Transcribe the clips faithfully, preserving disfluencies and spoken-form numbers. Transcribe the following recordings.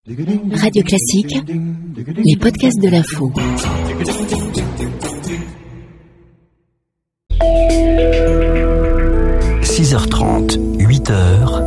Radio Classique, les podcasts de l'info. six heures trente, huit heures,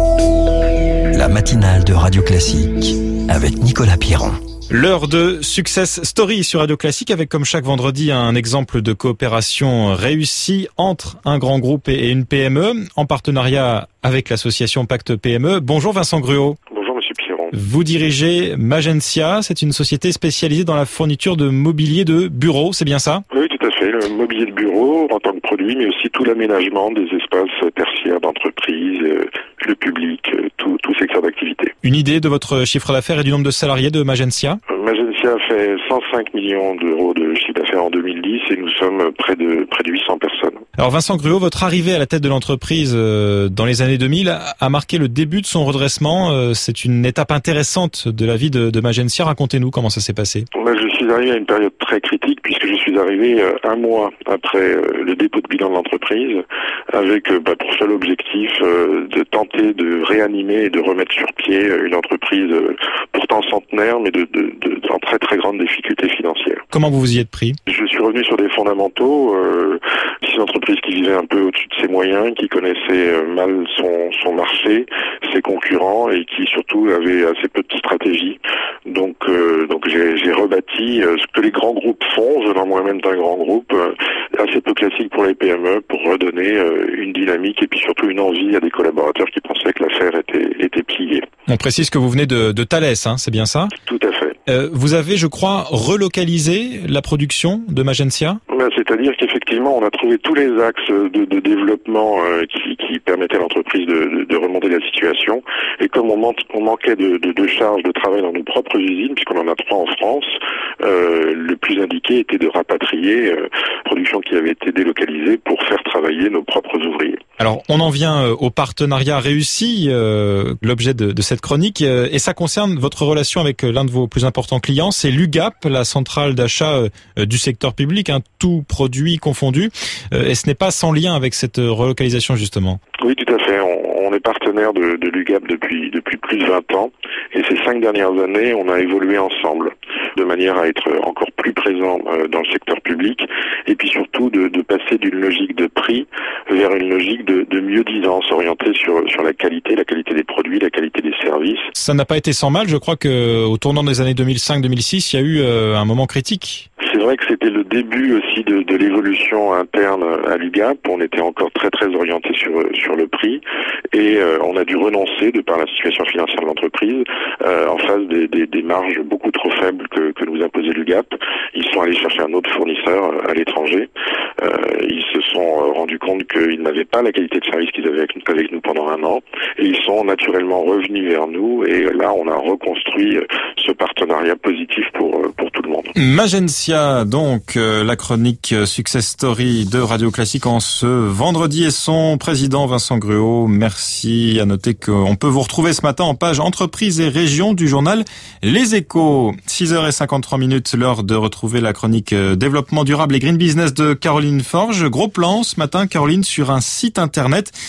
la matinale de Radio Classique avec Nicolas Piron. L'heure de Success Story sur Radio Classique avec comme chaque vendredi un exemple de coopération réussie entre un grand groupe et une P M E en partenariat avec l'association Pacte P M E. Bonjour Vincent Gruau. Bonjour Monsieur Piron. Vous dirigez Magencia, c'est une société spécialisée dans la fourniture de mobilier de bureau, c'est bien ça ? Oui, tout à fait. Le mobilier de bureau en tant que produit, mais aussi tout l'aménagement des espaces tertiaires d'entreprise, le public, tout, tout secteur d'activité. Une idée de votre chiffre d'affaires et du nombre de salariés de Magencia ? Magencia fait cent cinq millions d'euros de chiffre d'affaires en deux mille dix et nous sommes près de près de huit cents personnes. Alors Vincent Gruau, votre arrivée à la tête de l'entreprise euh, dans les années deux mille a marqué le début de son redressement. Euh, c'est une étape intéressante de la vie de, de Magencia. Racontez-nous comment ça s'est passé. Moi, je suis arrivé à une période très critique puisque je suis arrivé euh, un mois après euh, le dépôt de bilan de l'entreprise avec euh, bah, pour seul objectif euh, de tenter de réanimer et de remettre sur pied une entreprise euh, pourtant centenaire mais de, de, de, en très très grande difficulté financière. Comment vous vous y êtes pris ? Je suis revenu sur des fondamentaux. Euh, c'est une entreprise qui vivait un peu au-dessus de ses moyens, qui connaissait mal son, son marché, ses concurrents et qui surtout avait assez peu de stratégie. Donc, euh, donc j'ai, j'ai rebâti euh, ce que les grands groupes font, venant moi-même d'un grand groupe, euh, assez peu classique pour les P M E, pour redonner euh, une dynamique et puis surtout une envie à des collaborateurs qui pensaient que l'affaire était, était pliée. On précise que vous venez de, de Thalès, hein, c'est bien ça ? Tout à fait. Euh, vous avez, je crois, relocalisé la production de Magencia ? Ben, c'est-à-dire qu'effectivement, on a trouvé tous les axes de, de développement euh, qui, qui permettaient à l'entreprise de, de, de remonter la situation. Et comme on, man- on manquait de, de, de charges de travail dans nos propres usines, puisqu'on en a trois en France, euh, le plus indiqué était de rapatrier euh, production qui avait été délocalisée pour faire travailler nos propres ouvriers. Alors, on en vient au partenariat réussi, euh, l'objet de, de cette chronique, euh, et ça concerne votre relation avec l'un de vos plus importants clients, c'est l'U G A P, la centrale d'achat euh, du secteur public, hein, tout produit confondu, euh, et ce n'est pas sans lien avec cette relocalisation justement. Oui, tout à fait. On, on est partenaire de, de l'U G A P depuis, depuis plus de vingt ans, et ces cinq dernières années, on a évolué ensemble, de manière à être encore plus présent euh, dans le secteur public, et puis surtout de, de passer d'une logique de prix vers une logique de, de mieux-disance, orientée sur, sur la qualité, la qualité des produits, la qualité des services. Ça n'a pas été sans mal, je crois qu'au tournant des années deux mille cinq deux mille six, il y a eu euh, un moment critique. C'est vrai que c'était le début aussi de, de l'évolution interne à l'U G A P. On était encore très très orienté sur sur le prix et euh, on a dû renoncer de par la situation financière de l'entreprise euh, en face des, des, des marges beaucoup trop faibles que, que nous imposait l'U G A P. Ils sont allés chercher un autre fournisseur à l'étranger. Euh, ils se sont rendus compte qu'ils n'avaient pas la qualité de service qu'ils avaient avec, avec nous pendant un an et ils sont naturellement revenus vers nous et là on a reconstruit ce partenariat positif pour pour tout le monde. Magencia, donc euh, la chronique Success Story de Radio Classique en ce vendredi et son président Vincent Gruau. Merci. À noter qu'on peut vous retrouver ce matin en page entreprises et régions du journal Les Échos. six heures cinquante-trois minutes, l'heure de retrouver la chronique développement durable et green business de Caroline Forge. Gros plan ce matin, Caroline, sur un site internet